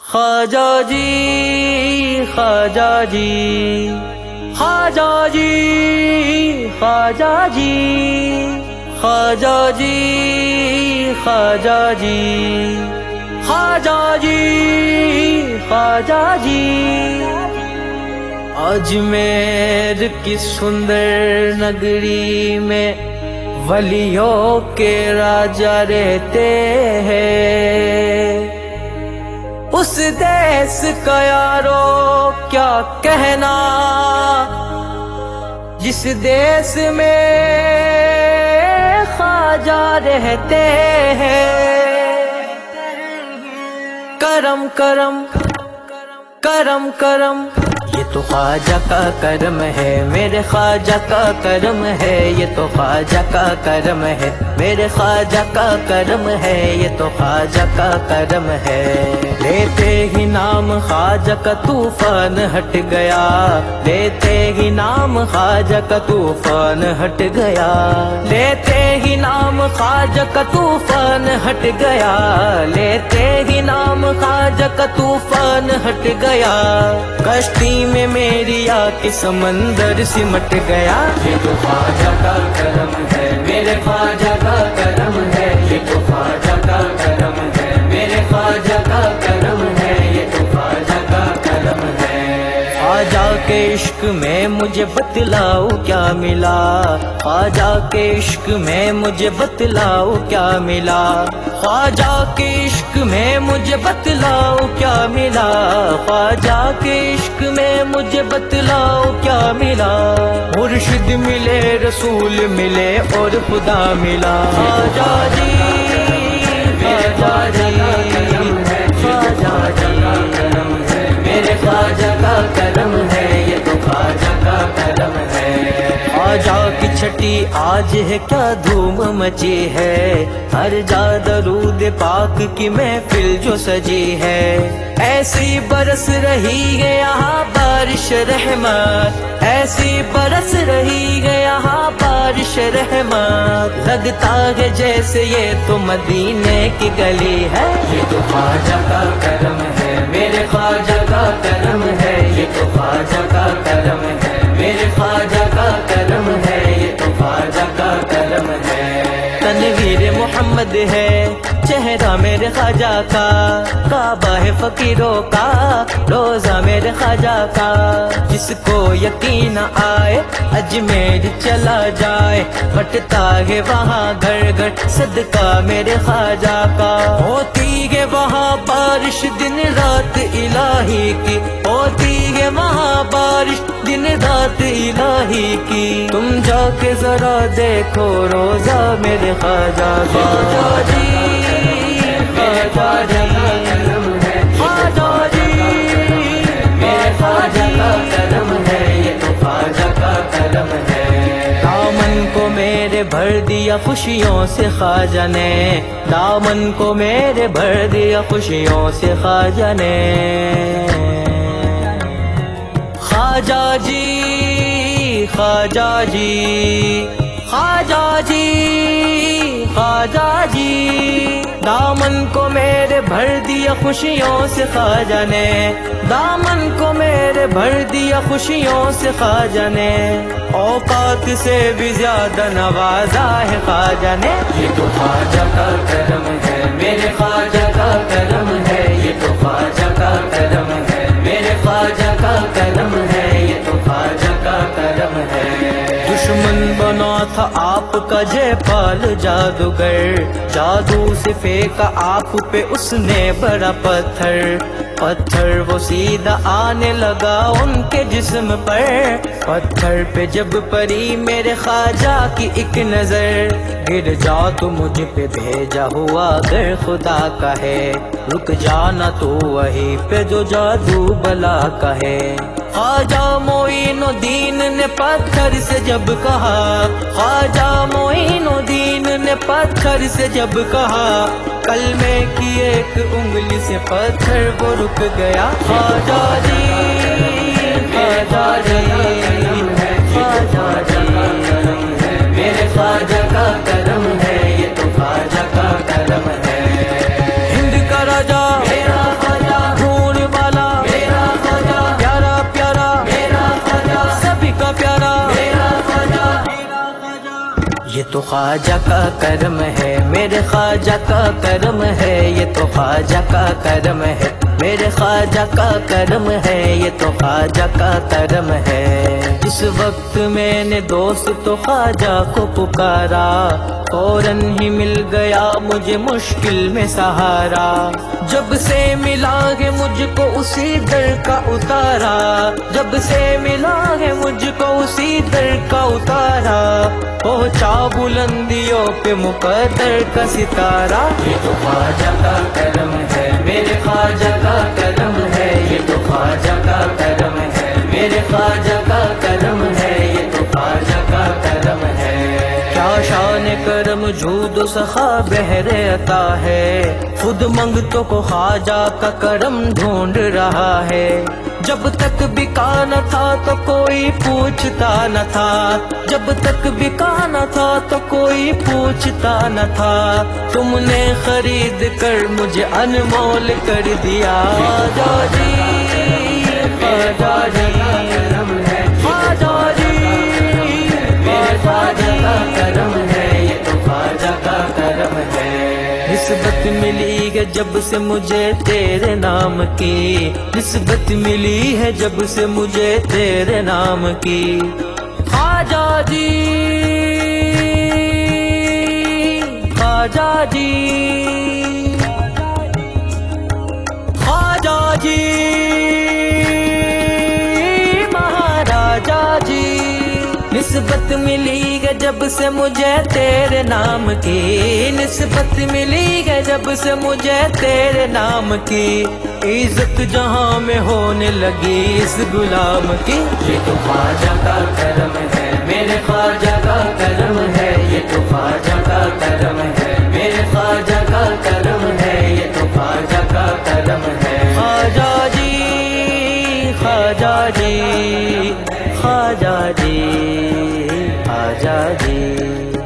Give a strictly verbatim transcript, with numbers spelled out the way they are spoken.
خواجہ جی خواجہ جی خواجہ جی خواجہ جی خواجہ جی خواجہ جی خواجہ جی خواجہ جی اجمیر کی سندر نگری میں ولیوں کے راجا رہتے ہیں۔ اس دیس کا یارو کیا کہنا جس دیس میں خواجہ رہتے ہیں۔ کرم کرم کرم کرم یہ تو خواجہ کا کرم ہے، میرے خواجہ کا کرم ہے، یہ تو خواجہ کا کرم ہے، میرے خواجہ کا کرم ہے، یہ تو خواجہ کا کرم ہے۔ لیتے ہی نام خواجہ کا طوفان ہٹ گیا، لیتے ہی نام خواجہ کا طوفان ہٹ گیا، لیتے ہی نام خواجہ کا طوفان ہٹ گیا، لیتے ہی نام خواجہ کا طوفان ہٹ گیا۔ کشتی میں میری آ کے سمندر سمٹ گیا۔ یہ تو خواجہ کا کرم ہے، میرے خواجہ کا کرم ہے، یہ تو خواجہ کا کرم ہے، میرے خواجہ کا کرم ہے، یہ تو خواجہ کا کرم ہے۔ خواجہ کے عشق میں مجھے بتلاؤ کیا ملا، خواجہ کے عشق میں مجھے بتلاؤ کیا ملا، خواجہ کے عشق میں مجھے بتلاؤ کیا ملا، خواجہ کے عشق میں مجھے بتلاؤ کیا ملا۔ مرشد ملے، رسول ملے اور خدا ملا۔ خواجہ جی خواجہ جی خواجہ جی میرے خواجہ کا کرم ہے، یہ تو خواجہ کا کرم ہے۔ خواجہ کی چھٹی آج ہے کیا دھوم مچی ہے، ہر جا درود پاک کی محفل جو سجی ہے، ایسی برس رہی ہے یہاں بارش رحمت، ایسی برس رہی ہے یہاں بارش رحمت، لگتا ہے جیسے یہ تو مدینے کی گلی ہے۔ یہ تو خواجہ کا کرم ہے، میرے خواجہ کا کرم ہے، یہ تو خواجہ کا کرم ہے، میرے خواجہ کا کرم ہے، یہ تو خواجہ کا کرم ہے۔ تنویر محمد ہے چہرہ میرے خواجہ کا، کعبہ ہے فقیروں کا، روزہ میرے خواجہ کا، جس کو یقین آئے اجمیر چلا جائے، بٹتا ہے وہاں گھر گھر صدقہ میرے خواجہ کا، ہوتی ہے وہاں بارش دن رات الہی کی، ہوتی ہے وہاں بارش دن رات الہی کی، تم جا کے ذرا دیکھو روزہ میرے خواجہ کا۔ خواجہ جی خواجہ جی خواجہ جی میرے خواجہ کا کرم ہے، یہ تو خواجہ کا کرم ہے۔ دامن کو میرے بھر دیا خوشیوں سے خواجہ نے، دامن کو میرے بھر دیا خوشیوں سے خواجہ نے۔ خواجہ جی خواجہ جی خواجہ جی خواجہ جی دامن کو میرے بھر دیا خوشیوں سے خواجہ نے، دامن کو میرے بھر دیا خوشیوں سے خواجہ نے، اوقات سے بھی زیادہ نوازا ہے خواجہ نے۔ یہ تو خواجہ کا کرم ہے، میرے خواجہ کا کرم ہے، یہ تو خواجہ کا کرم ہے، میرے خواجہ کا کرم ہے، یہ تو خواجہ کا کرم ہے۔ دشمن بنا تھا آپ کا جے پال جادوگر، جادو سے پھینکا آپ پہ اس نے بڑا پتھر، پتھر وہ سیدھا آنے لگا ان کے جسم پر، پتھر پہ جب پڑی میرے خواجہ کی ایک نظر، گر جا تو مجھ پہ بھیجا ہوا گر خدا کا ہے، رک جانا تو وہی پہ جو جادو بلا کا ہے۔ خواجہ معین الدین نے پتھر سے جب کہا، خواجہ معین الدین نے پتھر سے جب کہا، کلمے کی ایک انگلی سے پتھر وہ رک گیا۔ خواجہ جی خواجہ جی خواجہ جی میرے خواجہ کا کرم ہے، یہ تو خواجہ کا کرم ہے۔ ہند کا راجا میرا خواجہ، تو خواجہ کا کرم ہے، میرے خواجہ کا کرم ہے، یہ تو خواجہ کا کرم ہے، میرے خواجہ کا کرم ہے، یہ تو خواجہ کا کرم ہے۔ اس وقت میں نے دوست تو خواجہ کو پکارا، فوراً ہی مل گیا مجھے مشکل میں سہارا، جب سے ملا ہے مجھ کو اسی در کا اتارا، جب سے ملا ہے مجھ کو اسی در کا اتارا، پہنچا بلندیوں پہ مقدر کا ستارہ۔ یہ تو خواجہ کا کرم ہے، میرے خواجہ کا کرم ہے، یہ تو خواجہ کا کرم ہے، میرے خواجہ کا کرم ہے، یہ تو خواجہ کا کرم ہے۔ کیا شان کرم جود و سخا بہر عطا ہے، خود منگتوں کو خواجہ کا کرم ڈھونڈ رہا ہے، جب تک بکا نہ تھا تو کوئی پوچھتا نہ تھا، جب تک بکا نہ تھا تو کوئی پوچھتا نہ تھا، تم نے خرید کر مجھے انمول کر دیا۔ خواجہ جی خواجہ جی خواجہ جی میرے خواجہ کا کرم ہے، یہ تو خواجہ کا کرم ہے۔ نسبت ملی ہے جب سے مجھے تیرے نام کی، نسبت ملی ہے جب سے مجھے تیرے نام کی۔ خواجہ جی خواجہ جی خواجہ جی مہاراجا جی، نسبت ملی ہے جب سے مجھے تیرے نام کی، نسبت ملی ہے جب سے مجھے تیرے نام کی، عزت جہاں میں ہونے لگی اس غلام کی۔ یہ تو خواجہ کا کرم ہے، میرے خواجہ کا کرم ہے، یہ تو خواجہ کا کرم ہے، میرے خواجہ کا کرم ہے، یہ تو خواجہ کا کرم ہے۔ خواجہ جی خواجہ جی خواجہ جی خواجہ جی